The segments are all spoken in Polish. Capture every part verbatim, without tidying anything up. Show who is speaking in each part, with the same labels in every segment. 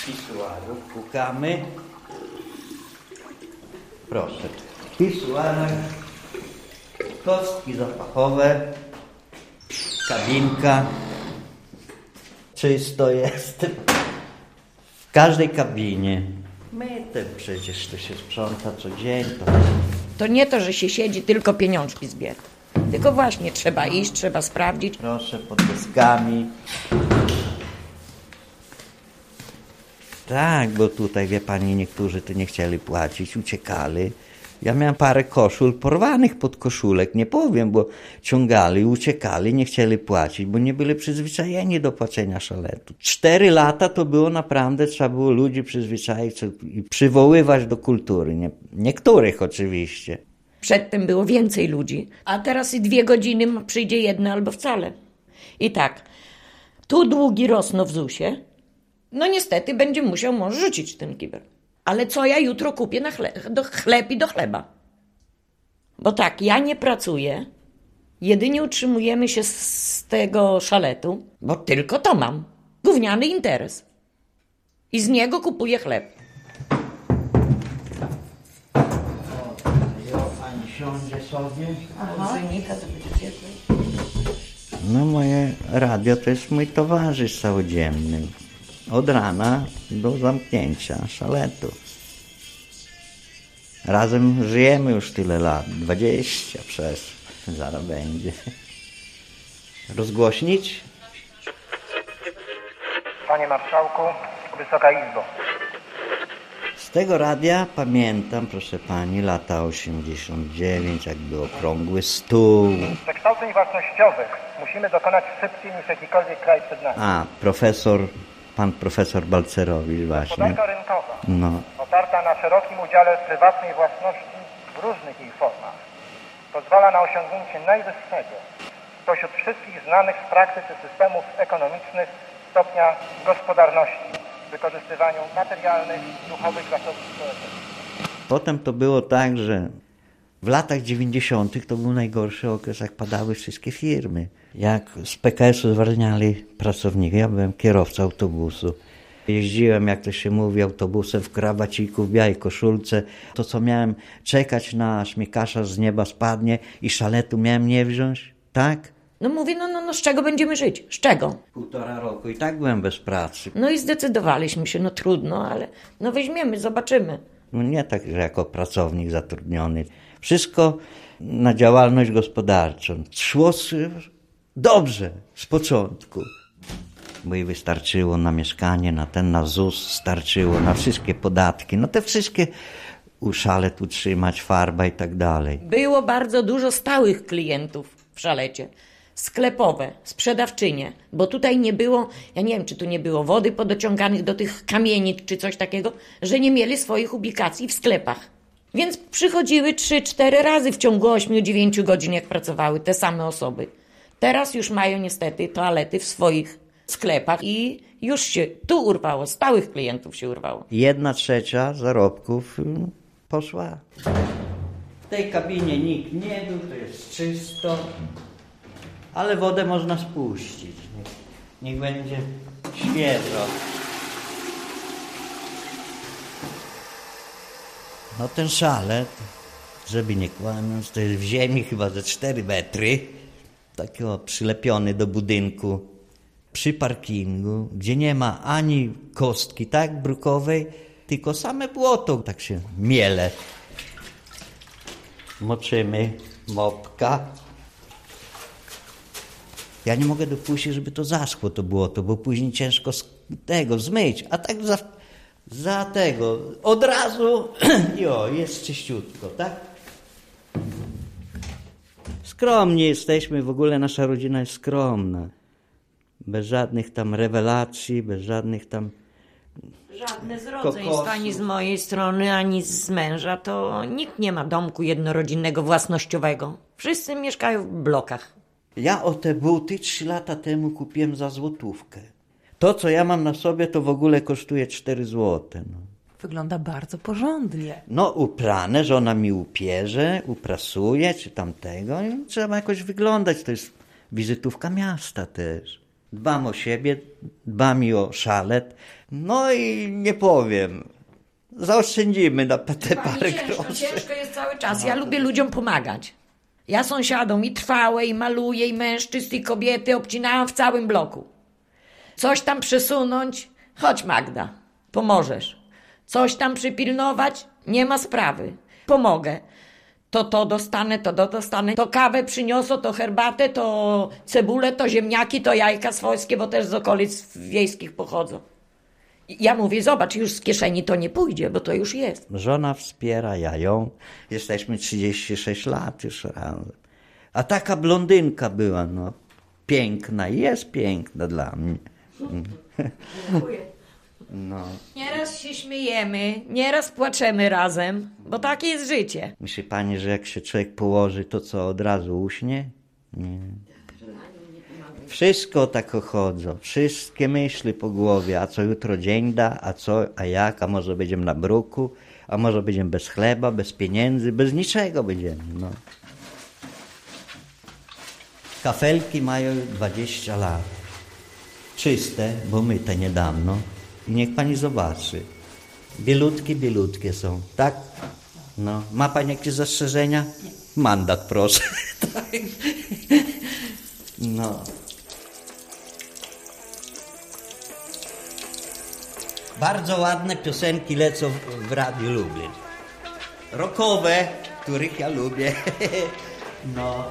Speaker 1: pisuarów, pukamy. Proszę. Pisuarek, kostki zapachowe, kabinka. Czysto jest. W każdej kabinie. Myte przecież to się sprząta co dzień. To...
Speaker 2: to nie to, że się siedzi, tylko pieniążki zbiera. Tylko właśnie trzeba iść, trzeba sprawdzić.
Speaker 1: Proszę, pod deskami. Tak, bo tutaj, wie pani, niektórzy to nie chcieli płacić, uciekali. Ja miałem parę koszul porwanych pod koszulek, nie powiem, bo ciągali, uciekali, nie chcieli płacić, bo nie byli przyzwyczajeni do płacenia szaletu. Cztery lata to było naprawdę, trzeba było ludzi przyzwyczaić i przywoływać do kultury. Nie, niektórych oczywiście.
Speaker 2: Przedtem było więcej ludzi, a teraz i dwie godziny przyjdzie jedna albo wcale. I tak, tu długi rosną w zusie, no niestety będzie musiał mąż rzucić ten kibel. Ale co ja jutro kupię na chleb, do chleb i do chleba? Bo tak, ja nie pracuję, jedynie utrzymujemy się z tego szaletu, bo tylko to mam. Gówniany interes. I z niego kupuję chleb.
Speaker 1: Pani siądzie sobie.
Speaker 2: Aha. To będzie cieplej.
Speaker 1: No moje radio to jest mój towarzysz całodzienny. Od rana do zamknięcia szaletu. Razem żyjemy już tyle lat, dwadzieścia przez, zaraz będzie. Rozgłośnić?
Speaker 3: Panie Marszałku, Wysoka Izbo.
Speaker 1: Z tego radia pamiętam, proszę pani, lata osiemdziesiąt dziewięć, jakby okrągły stół.
Speaker 3: Przekształceń własnościowych musimy dokonać szybciej niż jakikolwiek kraj przed nami.
Speaker 1: A, profesor, pan profesor Balcerowicz właśnie.
Speaker 3: Gospodarka rynkowa,
Speaker 1: No.
Speaker 3: oparta na szerokim udziale prywatnej własności w różnych jej formach, pozwala na osiągnięcie najwyższego spośród wszystkich znanych w praktyce systemów ekonomicznych stopnia gospodarności w wykorzystywaniu materialnych i duchowych zasobów społecznych.
Speaker 1: Potem to było tak, że w latach dziewięćdziesiątych to był najgorszy okres, jak padały wszystkie firmy. Jak z P K S-u zwalniali pracowników. Ja byłem kierowcą autobusu. Jeździłem, jak to się mówi, autobusem w krawaciku, w białej koszulce. To, co miałem czekać na śmiekarza z nieba spadnie i szaletu miałem nie wziąć, tak?
Speaker 2: No mówię, no, no, no z czego będziemy żyć? Z czego?
Speaker 1: Półtora roku i tak byłem bez pracy.
Speaker 2: No i zdecydowaliśmy się, no trudno, ale no weźmiemy, zobaczymy.
Speaker 1: No nie tak, że jako pracownik zatrudniony. Wszystko na działalność gospodarczą. Szło dobrze z początku. Bo jej wystarczyło na mieszkanie, na ten, na Z U S, starczyło na wszystkie podatki. No te wszystkie szalet utrzymać, farba i tak dalej.
Speaker 2: Było bardzo dużo stałych klientów w szalecie. Sklepowe, sprzedawczynie, bo tutaj nie było, ja nie wiem, czy tu nie było wody podociąganych do tych kamienic, czy coś takiego, że nie mieli swoich ubikacji w sklepach. Więc przychodziły trzy, cztery razy w ciągu ośmiu, dziewięciu godzin, jak pracowały te same osoby. Teraz już mają niestety toalety w swoich sklepach i już się tu urwało, stałych klientów się urwało.
Speaker 1: Jedna trzecia zarobków poszła. W tej kabinie nikt nie był, to jest czysto, ale wodę można spuścić. Niech, niech będzie świeżo. No ten szalet, żeby nie kłamać, to jest w ziemi chyba ze cztery metry. Taki o, przylepiony do budynku. Przy parkingu, gdzie nie ma ani kostki, tak, brukowej, tylko same błoto, tak się miele. Moczymy mopka. Ja nie mogę dopuścić, żeby to zaschło, to błoto, bo później ciężko z tego zmyć, a tak za, za tego od razu i o, jest czyściutko, tak? Skromni jesteśmy, w ogóle nasza rodzina jest skromna. Bez żadnych tam rewelacji, bez żadnych tam...
Speaker 2: Żadne z rodzeństw, ani z mojej strony, ani z męża, to nikt nie ma domku jednorodzinnego, własnościowego. Wszyscy mieszkają w blokach.
Speaker 1: Ja o te buty trzy lata temu kupiłem za złotówkę. To, co ja mam na sobie, to w ogóle kosztuje cztery złote. No.
Speaker 4: Wygląda bardzo porządnie.
Speaker 1: No uprane, żona mi upierze, uprasuje, czy tamtego. I trzeba jakoś wyglądać, to jest wizytówka miasta też. Dbam o siebie, dba mi o szalet. No i nie powiem, zaoszczędzimy na te parę
Speaker 2: ciężko,
Speaker 1: groszy.
Speaker 2: ciężko jest cały czas. Ja lubię ludziom pomagać. Ja sąsiadom i trwałe, i maluję, i mężczyzn, i kobiety obcinałam w całym bloku. Coś tam przesunąć, chodź Magda, pomożesz. Coś tam przypilnować, nie ma sprawy, pomogę. To to dostanę, to to dostanę, to kawę przyniosą, to herbatę, to cebulę, to ziemniaki, to jajka swojskie, bo też z okolic wiejskich pochodzą. Ja mówię, zobacz, już z kieszeni to nie pójdzie, bo to już jest.
Speaker 1: Żona wspiera, ja ją. Jesteśmy trzydzieści sześć lat już razem. A taka blondynka była, no, piękna, jest piękna dla mnie.
Speaker 2: Dziękuję.
Speaker 1: No.
Speaker 2: Nieraz się śmiejemy, nieraz płaczemy razem, bo takie jest życie.
Speaker 1: Myśli pani, że jak się człowiek położy, to co, od razu uśnie? Nie. Wszystko tak chodzą, wszystkie myśli po głowie, a co jutro dzień da, a co, a jak, a może będziemy na bruku, a może będziemy bez chleba, bez pieniędzy, bez niczego będziemy, no. Kafelki mają dwadzieścia lat, czyste, bo myte niedawno. I niech pani zobaczy, bielutkie, bielutkie są, tak? No, ma pani jakieś zastrzeżenia? Mandat, proszę. No. Bardzo ładne piosenki lecą w, w Radiu Lublin. Rockowe, których ja lubię. No.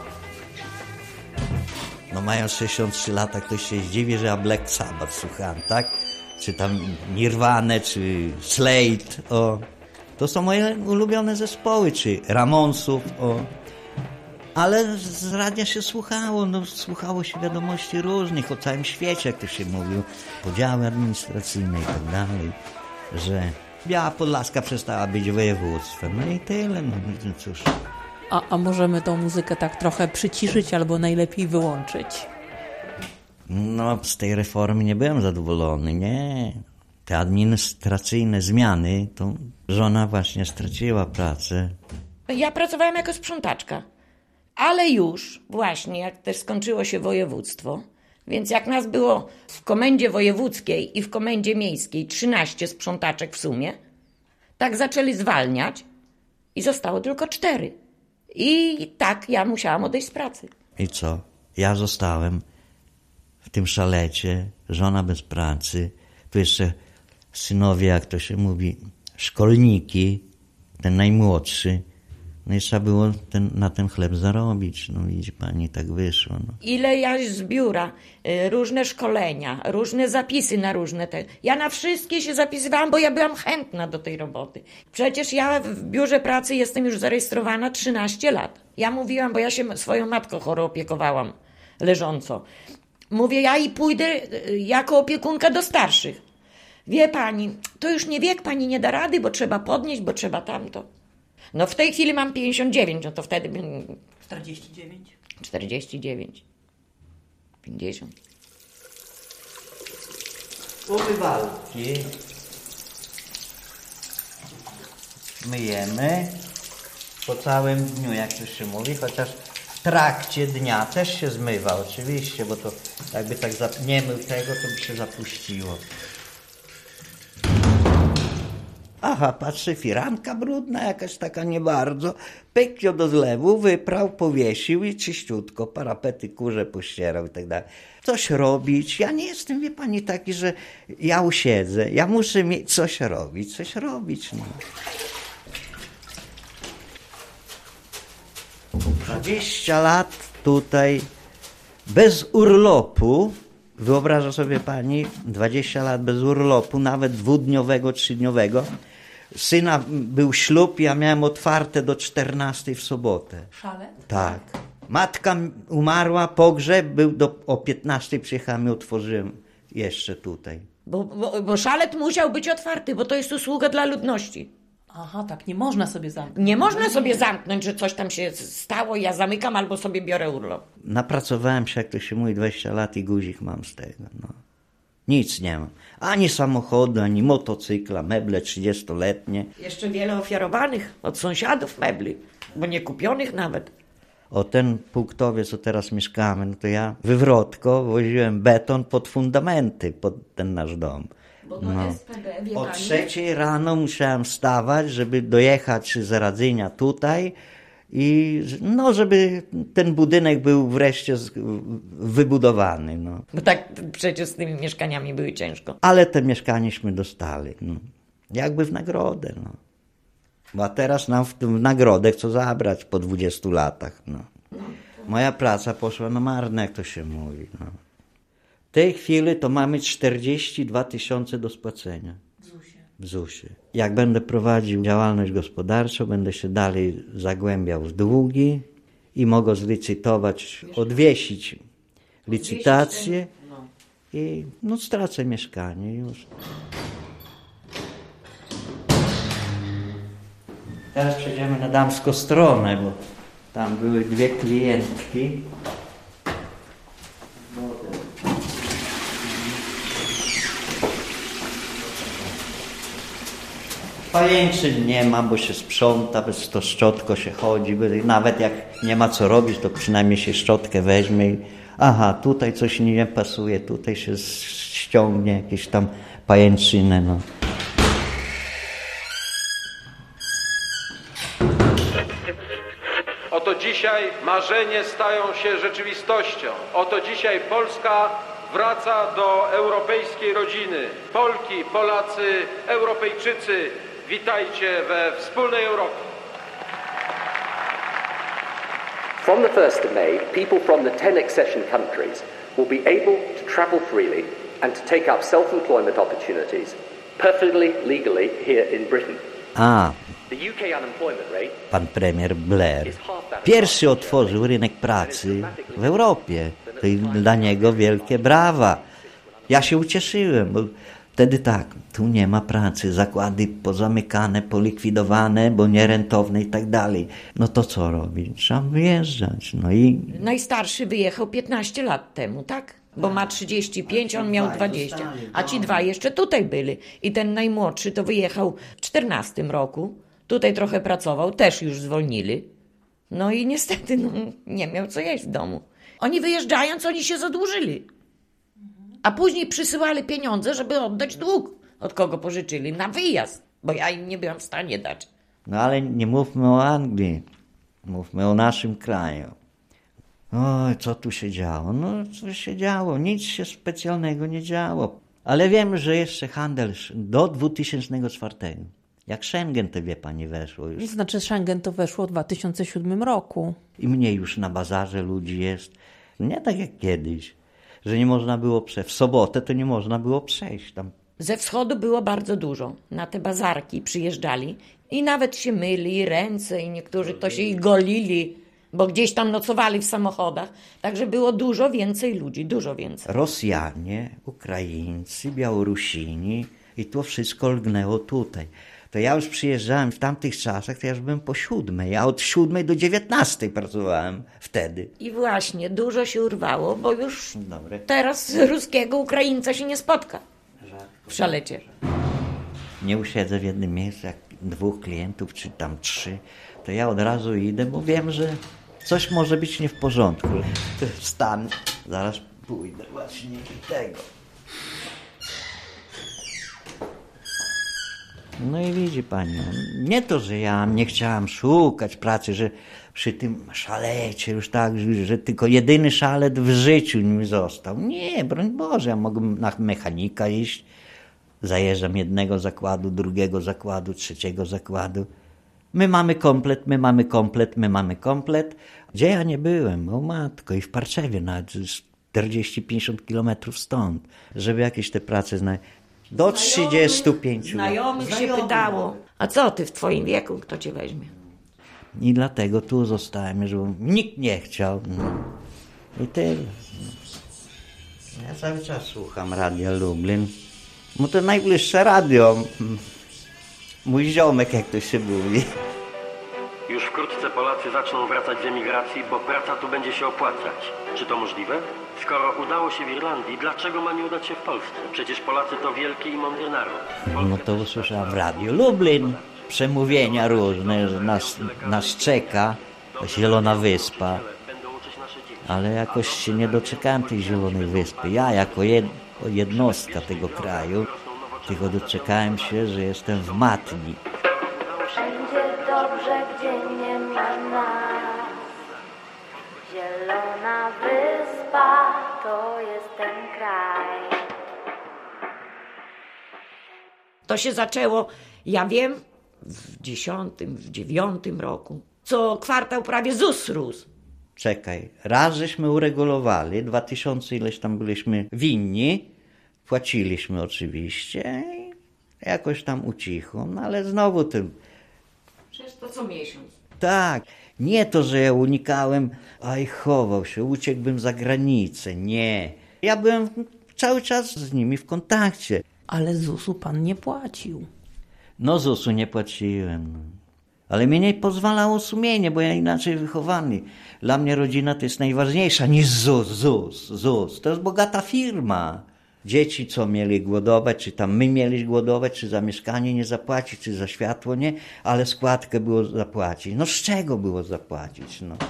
Speaker 1: No mają sześćdziesiąt trzy lata, ktoś się zdziwi, że ja Black Sabbath słucham, tak? Czy tam Nirvanę, czy Slade, o. To są moje ulubione zespoły, czy Ramonsów, o. Ale z radia się słuchało, no słuchało się wiadomości różnych, o całym świecie, jak to się mówił, podziały administracyjne i tak dalej, że Biała Podlaska przestała być województwem, no i tyle, no cóż.
Speaker 4: A, a możemy tą muzykę tak trochę przyciszyć albo najlepiej wyłączyć?
Speaker 1: No, z tej reformy nie byłem zadowolony, nie. Te administracyjne zmiany, to żona właśnie straciła pracę.
Speaker 2: Ja pracowałam jako sprzątaczka, ale już właśnie, jak też skończyło się województwo, więc jak nas było w komendzie wojewódzkiej i w komendzie miejskiej trzynaście sprzątaczek w sumie, tak zaczęli zwalniać i zostało tylko cztery. I tak ja musiałam odejść z pracy.
Speaker 1: I co? Ja zostałem w tym szalecie, żona bez pracy, tu jeszcze synowie, jak to się mówi, szkolniki, ten najmłodszy. No i trzeba było ten, na ten chleb zarobić. No widzi pani, tak wyszło. No.
Speaker 2: Ile ja z biura, y, różne szkolenia, różne zapisy na różne te. Ja na wszystkie się zapisywałam, bo ja byłam chętna do tej roboty. Przecież ja w biurze pracy jestem już zarejestrowana trzynaście lat. Ja mówiłam, bo ja się swoją matką chorą opiekowałam, leżąco. Mówię, ja i pójdę y, jako opiekunka do starszych. Wie pani, to już nie wiek, pani nie da rady, bo trzeba podnieść, bo trzeba tamto. No w tej chwili mam pięćdziesiąt dziewięć, no to wtedy bym...
Speaker 4: czterdzieści dziewięć.
Speaker 2: czterdzieści dziewięć. pięćdziesiąt.
Speaker 1: Umywalki. Myjemy po całym dniu, jak to się mówi, chociaż w trakcie dnia też się zmywa oczywiście, bo to jakby tak nie mył tego, to by się zapuściło. Aha, patrzy, firanka brudna, jakaś taka nie bardzo. Pyk ją do zlewu, wyprał, powiesił i czyściutko, parapety kurze pościerał i tak dalej. Coś robić. Ja nie jestem, wie pani, taki, że ja usiedzę. Ja muszę mieć coś robić, coś robić. No. dwadzieścia lat tutaj bez urlopu. Wyobraża sobie pani, dwadzieścia lat bez urlopu, nawet dwudniowego, trzydniowego. Syna był ślub, ja miałem otwarte do czternastej w sobotę.
Speaker 4: Szale?
Speaker 1: Tak. Matka umarła, pogrzeb był do, o piętnastej przyjechałem i otworzyłem jeszcze tutaj.
Speaker 2: Bo, bo, bo szalet musiał być otwarty, bo to jest usługa dla ludności.
Speaker 4: Aha, tak, nie można sobie zamknąć.
Speaker 2: Nie można sobie zamknąć, że coś tam się stało, ja zamykam albo sobie biorę urlop.
Speaker 1: Napracowałem się, jak to się mówi, dwadzieścia lat i guzik mam z tego. No. Nic nie mam. Ani samochodu, ani motocykla, meble trzydziestoletnie.
Speaker 2: Jeszcze wiele ofiarowanych od sąsiadów mebli, bo nie kupionych nawet.
Speaker 1: O ten punktowie, co teraz mieszkamy, no to ja wywrotko woziłem beton pod fundamenty, pod ten nasz dom.
Speaker 2: Bo to
Speaker 1: No.
Speaker 2: S P D, wie
Speaker 1: O
Speaker 2: pani?
Speaker 1: trzeciej rano musiałem wstawać, żeby dojechać z Radzynia tutaj i no, żeby ten budynek był wreszcie z, wybudowany. No.
Speaker 2: Bo tak przecież z tymi mieszkaniami były ciężko.
Speaker 1: Ale te mieszkanieśmy dostali. No. Jakby w nagrodę. No. Bo a teraz nam w, w nagrodę chcą zabrać po dwudziestu latach. No. Moja praca poszła na marne, jak to się mówi. No. W tej chwili to mamy czterdzieści dwa tysiące do spłacenia. W zusie. Jak będę prowadził działalność gospodarczą, będę się dalej zagłębiał w długi i mogę zlicytować, odwiesić licytację i no, stracę mieszkanie już. Teraz przejdziemy na damską stronę, bo tam były dwie klientki. Pajęczyn nie ma, bo się sprząta, bez to szczotko się chodzi. Nawet jak nie ma co robić, to przynajmniej się szczotkę weźmie i aha, tutaj coś nie pasuje, tutaj się ściągnie jakieś tam pajęczynę. No.
Speaker 5: Oto dzisiaj marzenie stają się rzeczywistością. Oto dzisiaj Polska wraca do europejskiej rodziny. Polki, Polacy, Europejczycy, witajcie we wspólnej Europie.
Speaker 6: From the first of May, people from the ten accession countries will be able to travel freely and to take up self-employment opportunities perfectly legally here in Britain.
Speaker 1: A,
Speaker 6: The U K unemployment rate
Speaker 1: pan premier Blair pierwszy otworzył rynek pracy w Europie. To i dla niego wielkie brawa. Ja się ucieszyłem, bo wtedy tak, tu nie ma pracy, zakłady pozamykane, polikwidowane, bo nierentowne i tak dalej. No to co robić? Trzeba wyjeżdżać. No i
Speaker 2: Najstarszy wyjechał piętnaście lat temu, tak? Bo ma trzydzieści pięć, on miał dwadzieścia. A ci dwa jeszcze tutaj byli. I ten najmłodszy to wyjechał w czternastym roku. Tutaj trochę pracował, też już zwolnili. No i niestety no, nie miał co jeść w domu. Oni wyjeżdżając, oni się zadłużyli. A później przysyłali pieniądze, żeby oddać dług, od kogo pożyczyli, na wyjazd. Bo ja im nie byłam w stanie dać.
Speaker 1: No ale nie mówmy o Anglii, mówmy o naszym kraju. Oj, co tu się działo? No, co się działo? Nic się specjalnego nie działo. Ale wiem, że jeszcze handel do dwa tysiące czwartego. Jak Schengen, to wie pani, weszło już.
Speaker 4: Znaczy Schengen to weszło w dwa tysiące siódmym roku.
Speaker 1: I mniej już na bazarze ludzi jest. Nie tak jak kiedyś, że nie można było przejść. W sobotę to nie można było przejść tam.
Speaker 2: Ze wschodu było bardzo dużo. Na te bazarki przyjeżdżali i nawet się myli ręce i niektórzy to się i golili, bo gdzieś tam nocowali w samochodach. Także było dużo więcej ludzi, dużo więcej.
Speaker 1: Rosjanie, Ukraińcy, Białorusini i to wszystko lgnęło tutaj. To ja już przyjeżdżałem w tamtych czasach, to ja już byłem po siódmej, a od siódmej do dziewiętnastej pracowałem wtedy.
Speaker 2: I właśnie, dużo się urwało, bo już
Speaker 1: Dobre.
Speaker 2: teraz ruskiego Ukraińca się nie spotka w Szalecie.
Speaker 1: Nie usiedzę w jednym miejscu, jak dwóch klientów, czy tam trzy, to ja od razu idę, bo wiem, że coś może być nie w porządku. Wstanę, zaraz pójdę właśnie do tego. No i widzi pani, nie to, że ja nie chciałam szukać pracy, że przy tym szalecie już tak, że, że tylko jedyny szalet w życiu mi został. Nie, broń Boże, ja mogę na mechanika iść, zajeżdżam jednego zakładu, drugiego zakładu, trzeciego zakładu. My mamy komplet, my mamy komplet, my mamy komplet. Gdzie ja nie byłem? O matko, i w Parczewie nawet czterdzieści pięćdziesiąt kilometrów stąd, żeby jakieś te prace znaleźć. Do trzydziestu pięciu lat.
Speaker 2: Znajomych się pytało, a co ty w twoim wieku, kto cię weźmie?
Speaker 1: I dlatego tu zostałem, że nikt nie chciał. No. I tyle. Ja cały czas słucham Radia Lublin. Bo to najbliższe radio. Mój ziomek, jak to się mówi.
Speaker 7: Już wkrótce Polacy zaczną wracać z emigracji, bo praca tu będzie się opłacać. Czy to możliwe? Skoro udało się w Irlandii, dlaczego ma nie udać się w Polsce? Przecież Polacy to wielki i mądry naród. Polskę
Speaker 1: No to usłyszałem w Radiu Lublin. Przemówienia różne, że nas, nas czeka Zielona Wyspa.
Speaker 7: Będą uczyć nasze dzieci.
Speaker 1: Ale jakoś się nie doczekałem tej Zielonej Wyspy. Ja jako jed, jednostka tego kraju, tylko doczekałem się, że jestem w matni.
Speaker 8: Wszędzie dobrze, gdzie nie ma nas. Zielona Wyspa to jest ten kraj.
Speaker 2: To się zaczęło, ja wiem, w dziesiątym, w dziewiątym roku. Co kwartał prawie ZUS rósł.
Speaker 1: Czekaj, raz żeśmy uregulowali, dwa tysiące ileś tam byliśmy winni, płaciliśmy oczywiście i jakoś tam ucichło, no ale znowu tym.
Speaker 2: Przecież to co miesiąc.
Speaker 1: Tak, nie to, że ja unikałem, aj chował się, uciekłbym za granicę, nie. Ja byłem cały czas z nimi w kontakcie.
Speaker 4: Ale zusu pan nie płacił.
Speaker 1: No zusu nie płaciłem, no. Ale mnie nie pozwalało sumienie, bo ja inaczej wychowany. Dla mnie rodzina to jest najważniejsza niż ZUS, ZUS, ZUS. To jest bogata firma. Dzieci co mieli głodować, czy tam my mieli głodować, czy za mieszkanie nie zapłacić, czy za światło nie, ale składkę było zapłacić. No z czego było zapłacić? No.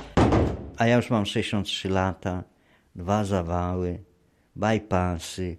Speaker 1: A ja już mam sześćdziesiąt trzy lata, dwa zawały, bypassy,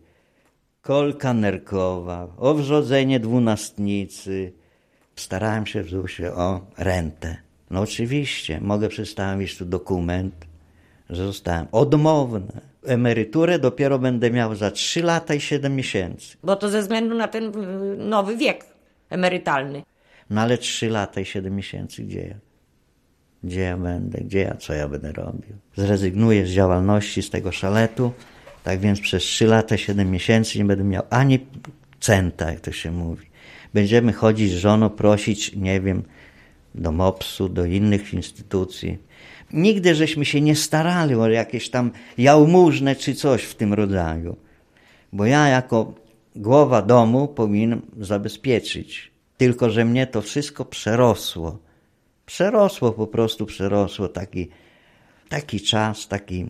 Speaker 1: kolka nerkowa, owrzodzenie dwunastnicy. Starałem się w zusie o rentę. No oczywiście, mogę przedstawić tu dokument, że zostałem odmowny. Emeryturę dopiero będę miał za trzy lata i siedem miesięcy.
Speaker 2: Bo to ze względu na ten y, nowy wiek emerytalny.
Speaker 1: No ale trzy lata i siedem miesięcy gdzie ja? Gdzie ja będę? Gdzie ja? Co ja będę robił? Zrezygnuję z działalności, z tego szaletu, tak więc przez trzy lata, siedem miesięcy nie będę miał ani centa, jak to się mówi. Będziemy chodzić z żoną, prosić, nie wiem, do mopsu, do innych instytucji. Nigdy żeśmy się nie starali o jakieś tam jałmużnę czy coś w tym rodzaju. Bo ja jako głowa domu powinienem zabezpieczyć. Tylko że mnie to wszystko przerosło. Przerosło, po prostu przerosło. Taki, taki czas, taki,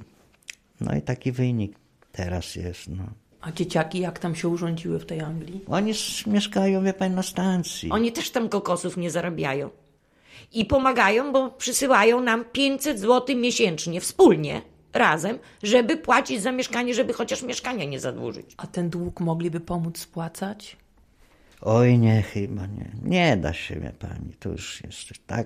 Speaker 1: no i taki wynik teraz jest, no.
Speaker 4: A dzieciaki jak tam się urządziły w tej Anglii?
Speaker 1: Oni mieszkają, wie pani, na stacji.
Speaker 2: Oni też tam kokosów nie zarabiają. I pomagają, bo przysyłają nam pięćset złotych miesięcznie, wspólnie, razem, żeby płacić za mieszkanie, żeby chociaż mieszkania nie zadłużyć.
Speaker 4: A ten dług mogliby pomóc spłacać?
Speaker 1: Oj nie, chyba nie. Nie da się, wie pani. To już jest tak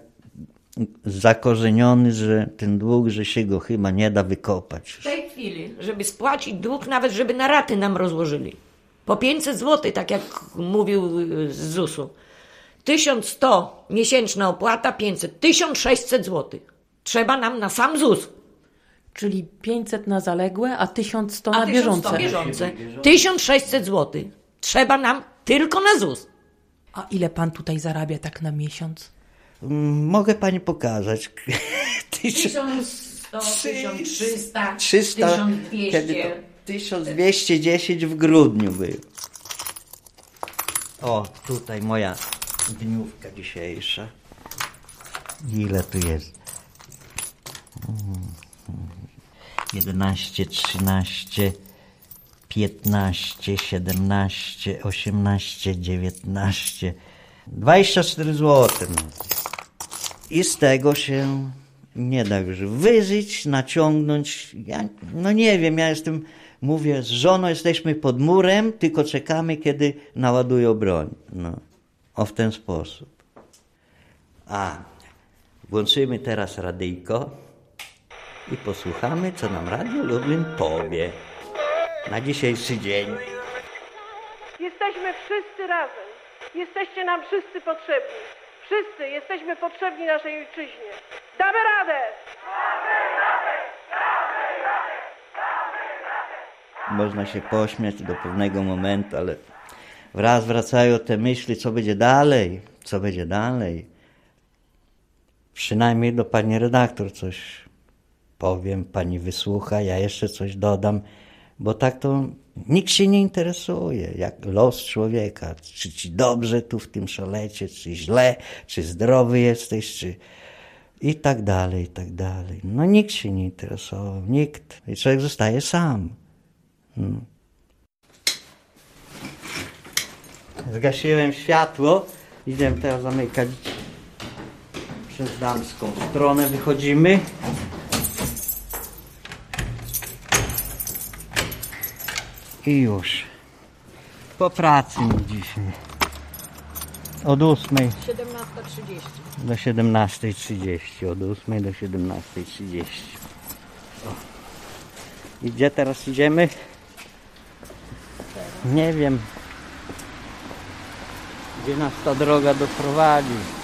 Speaker 1: zakorzeniony, że ten dług, że się go chyba nie da wykopać.
Speaker 2: W tej chwili, żeby spłacić dług, nawet żeby na raty nam rozłożyli. Po pięćset złotych, tak jak mówił z zusu. tysiąc sto miesięczna opłata, pięćset, tysiąc sześćset złotych. Trzeba nam na sam ZUS.
Speaker 4: Czyli pięćset na zaległe, a tysiąc sto
Speaker 2: A
Speaker 4: na bieżące.
Speaker 2: tysiąc sto bieżące. tysiąc sześćset złotych. Trzeba nam tylko na ZUS.
Speaker 4: A ile pan tutaj zarabia tak na miesiąc?
Speaker 1: Mogę pani pokazać.
Speaker 2: tysiąc sto, tysiąc trzysta,
Speaker 1: trzysta,
Speaker 2: tysiąc dwieście.
Speaker 1: kiedy to tysiąc dwieście dziesięć w grudniu był. O, tutaj moja dniówka dzisiejsza. Ile tu jest? jedenaście, trzynaście, piętnaście, siedemnaście, osiemnaście, dziewiętnaście, dwadzieścia cztery złote. No. I z tego się nie da już wyżyć, naciągnąć. Ja, no nie wiem, ja jestem, mówię, z żoną jesteśmy pod murem, tylko czekamy, kiedy naładują broń. No. O, w ten sposób. A, włączymy teraz radyjko i posłuchamy, co nam Radio Lublin powie na dzisiejszy dzień.
Speaker 9: Jesteśmy wszyscy razem. Jesteście nam wszyscy potrzebni. Wszyscy jesteśmy potrzebni naszej ojczyźnie. Damy radę! Damy radę! Damy radę! Damy radę!
Speaker 1: Można się pośmiać do pewnego momentu, ale wraz wracają te myśli, co będzie dalej, co będzie dalej. Przynajmniej do pani redaktor coś powiem, pani wysłucha, ja jeszcze coś dodam, bo tak to nikt się nie interesuje, jak los człowieka, czy ci dobrze tu w tym szalecie, czy źle, czy zdrowy jesteś, czy i tak dalej, i tak dalej. No nikt się nie interesował, nikt. I człowiek zostaje sam. Hmm. Zgasiłem światło, idę teraz zamykać Przez damską stronę wychodzimy. I już. Po pracy mi dzisiaj. Od ósmej
Speaker 2: siedemnasta trzydzieści.
Speaker 1: do siedemnastej trzydzieści. Od ósmej do siedemnastej trzydzieści. I gdzie teraz idziemy? Nie wiem. Gdzie nas ta droga doprowadzi.